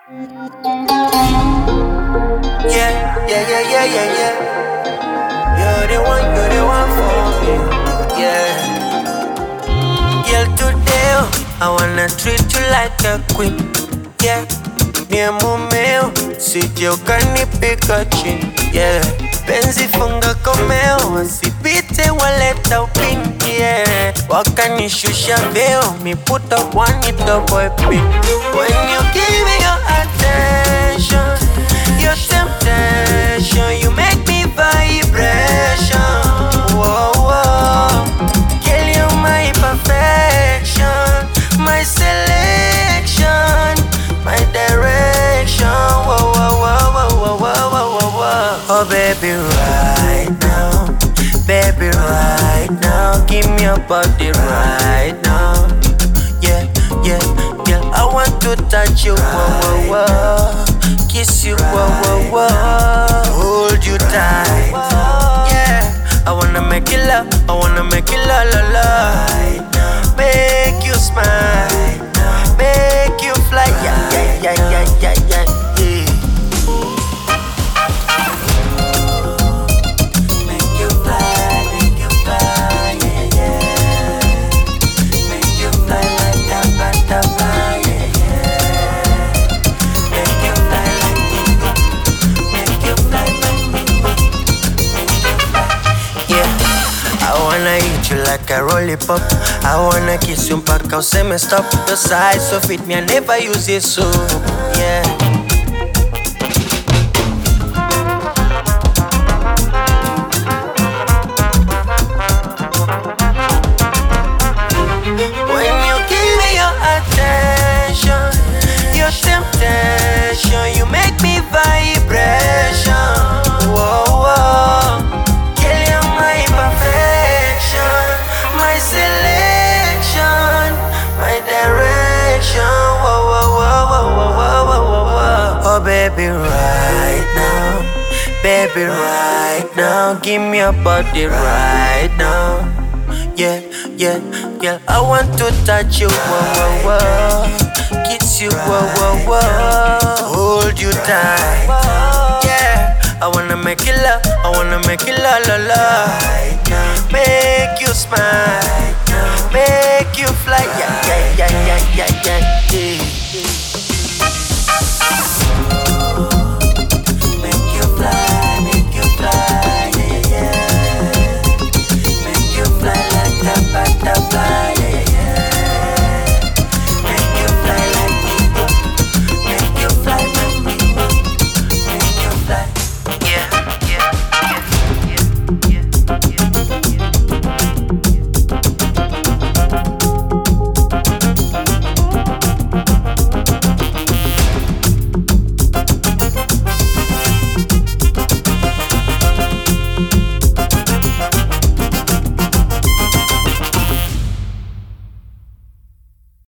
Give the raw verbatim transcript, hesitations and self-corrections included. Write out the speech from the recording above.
Yeah, yeah, yeah, yeah, yeah, yeah. You're the one, you're the one for me. Yeah. Girl, today oh, I wanna treat you like a queen. Yeah. Ni mumeo, sije ukanipika chini. Yeah. Penzi funga komeo, wasipite waleta upingi. Yeah. Wakanishusha veo, me put up one hit the boy pin. When you give me your attention, your temptation, you make me vibration. Whoa, whoa. Girl, you're my perfection, my selection, my direction. Whoa, whoa, whoa, whoa, whoa, whoa, whoa, whoa, whoa. Oh, baby, right now, baby, right now, give me your body right now. Yeah, yeah, yeah. I want to touch you, whoa, whoa, whoa. Kiss you, whoa, whoa, whoa. Hold you tight, yeah. I wanna make you love, I wanna make you la la la. Make you smile, make you fly, yeah, yeah, yeah, yeah, yeah, yeah, yeah. Make you fly, make you fly, yeah, yeah. Make you fly like a butterfly, yeah, yeah. Make you fly like me, make you fly like me, make you fly. Yeah, I wanna eat you like a lollipop. I wanna kiss you mpaka useme stop. The size so fit me, I never use it so. Yeah. When you give me your attention, your temptation, you make me vibration. Whoa, whoa. Girl, you're my perfection, my selection, my direction. Whoa, whoa, whoa, whoa, whoa, whoa, whoa, whoa. Oh, baby, right now, baby, right now, give me your body right now. Yeah, yeah, yeah. I want to touch you, whoa, whoa, whoa. Kiss you, whoa, whoa, whoa. Hold you tight, yeah. I wanna make you love, I wanna make you la la la. Make you smile,